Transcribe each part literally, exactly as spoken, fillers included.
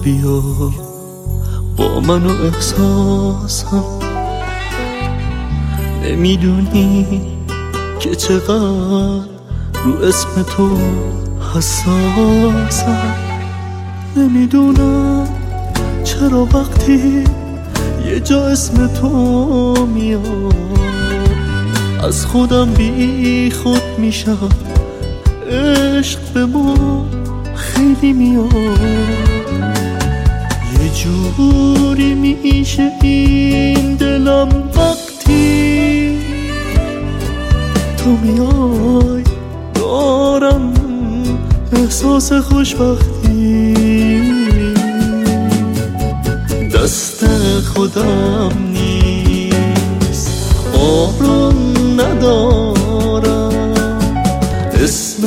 بیا با من و احساسم، نمیدونی که چقدر رو اسم تو حساسم. نمیدونم چرا وقتی یه جا اسم تو میاد از خودم بی خود میشم. عشق به ما خیلی میاد، یه جوری میشه این دلم وقتی تو میای. دارم احساس خوشبختی، دست خودم نیست، آروم ندارم. اسم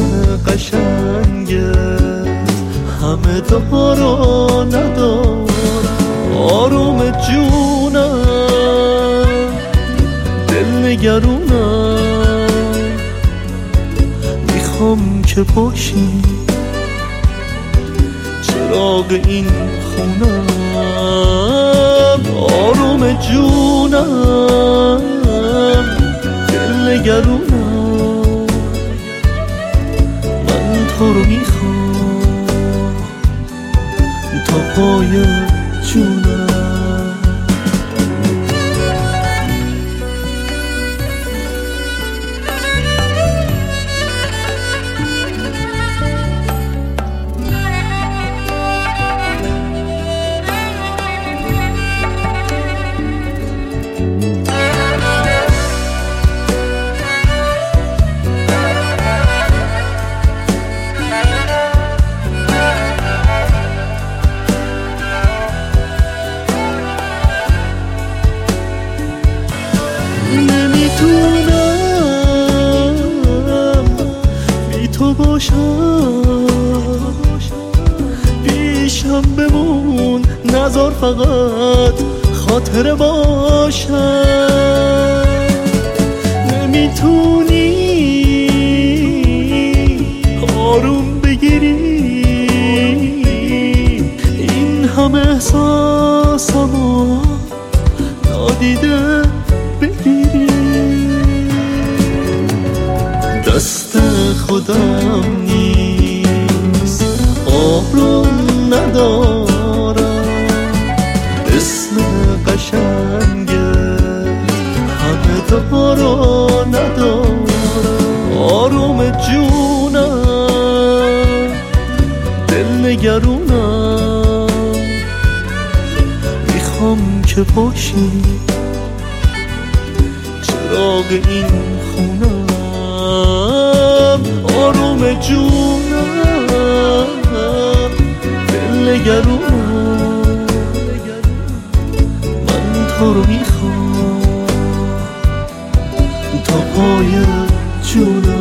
قشنگت همه دارا ندارم. آروم جونم، دل نگرونم، میخوام که باشی چراغ این خونم. آروم جونم، دل نگرونم، من تو رو میخوام تا پای جونم. نمیتونم بی تو باشم، پیشم بمون، نذار فقط خاطره باشم. نمیتونی آروم بگیری این همه احساسمو نادیده بگیری. دست خودم نیست، آروم ندارم. اسم قشنگت همه دارا ندارم. آروم جونم، دل نگرونم، میخوام که باشی چراغ این خونم. آروم جونم، دل نگرونم، من تو رو میخوام تا پای جونم.